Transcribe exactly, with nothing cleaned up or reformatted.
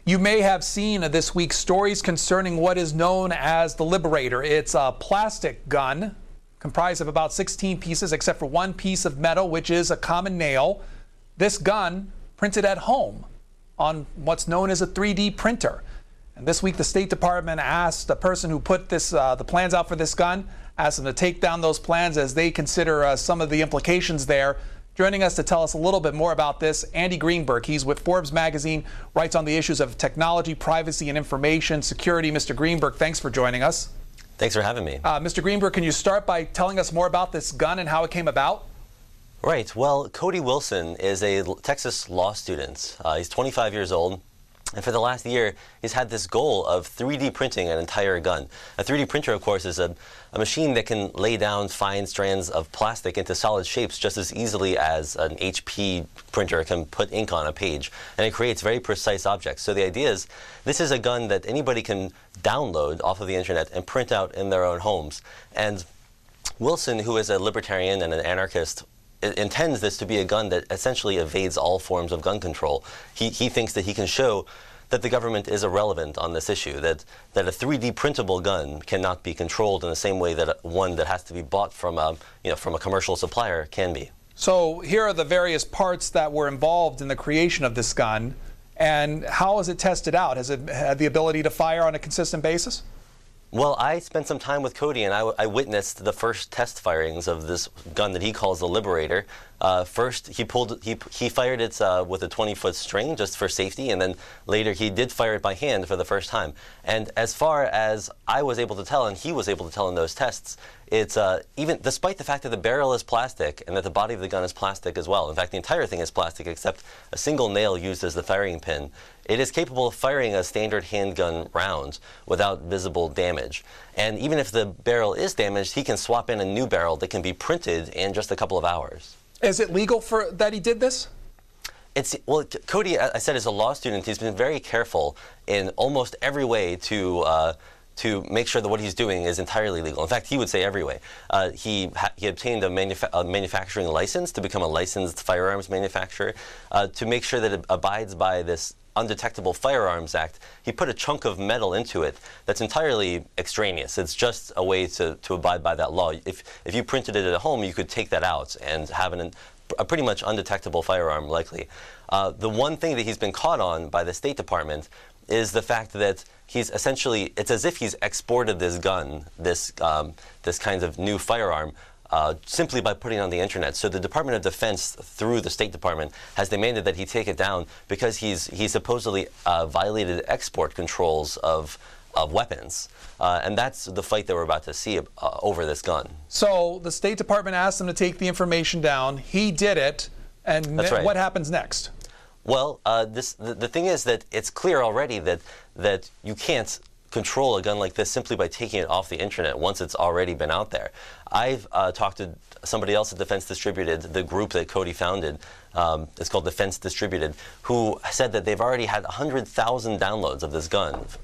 You may have seen this week's stories concerning what is known as the Liberator. It's a plastic gun comprised of about sixteen pieces, except for one piece of metal, which is a common nail. This gun printed at home on what's known as a three D printer. And this week, the State Department asked the person who put this, uh, the plans out for this gun, asked them to take down those plans as they consider uh, some of the implications there. Joining us to tell us a little bit more about this, Andy Greenberg. He's with Forbes magazine, writes on the issues of technology, privacy, and information security. Mister Greenberg, thanks for joining us. Thanks for having me. Uh, Mister Greenberg, can you start by telling us more about this gun and how it came about? Right. Well, Cody Wilson is a Texas law student. Uh, he's twenty-five years old. And for the last year, he's had this goal of three D printing an entire gun. A three D printer, of course, is a, a machine that can lay down fine strands of plastic into solid shapes just as easily as an H P printer can put ink on a page. And it creates very precise objects. So the idea is, this is a gun that anybody can download off of the internet and print out in their own homes. And Wilson, who is a libertarian and an anarchist, intends this to be a gun that essentially evades all forms of gun control. He, he thinks that he can show that the government is irrelevant on this issue, that, that a three D printable gun cannot be controlled in the same way that one that has to be bought from a, you know, from a commercial supplier can be. So here are the various parts that were involved in the creation of this gun, and how is it tested out? Has it had the ability to fire on a consistent basis? Well, I spent some time with Cody, and I, I witnessed the first test firings of this gun that he calls the Liberator. Uh, first, he pulled, he he fired it uh, with a twenty-foot string just for safety, and then later he did fire it by hand for the first time. And as far as I was able to tell, and he was able to tell in those tests, it's uh, even despite the fact that the barrel is plastic and that the body of the gun is plastic as well. In fact, the entire thing is plastic except a single nail used as the firing pin. It is capable of firing a standard handgun round without visible damage. And even if the barrel is damaged, he can swap in a new barrel that can be printed in just a couple of hours. Is it legal for that he did this? It's, well, Cody, I said, is a law student. He's been very careful in almost every way to uh, to make sure that what he's doing is entirely legal. In fact, he would say every way. Uh, he, ha he obtained a, manufa a manufacturing license to become a licensed firearms manufacturer uh, to make sure that it abides by this Undetectable Firearms Act. He put a chunk of metal into it that's entirely extraneous. It's just a way to, to abide by that law. If, if you printed it at home, you could take that out and have an, a pretty much undetectable firearm, likely. Uh, the one thing that he's been caught on by the State Department is the fact that he's essentially, it's as if he's exported this gun, this, um, this kind of new firearm, Uh, simply by putting it on the internet. So the Department of Defense, through the State Department, has demanded that he take it down because he's he supposedly uh, violated export controls of of weapons, uh, and that's the fight that we're about to see uh, over this gun. So the State Department asked him to take the information down. He did it, and That's right. What happens next? Well, uh, this the, the thing is that it's clear already that that you can't control a gun like this simply by taking it off the internet once it's already been out there. I've uh, talked to somebody else at Defense Distributed, the group that Cody founded. Um, it's called Defense Distributed, who said that they've already had one hundred thousand downloads of this gun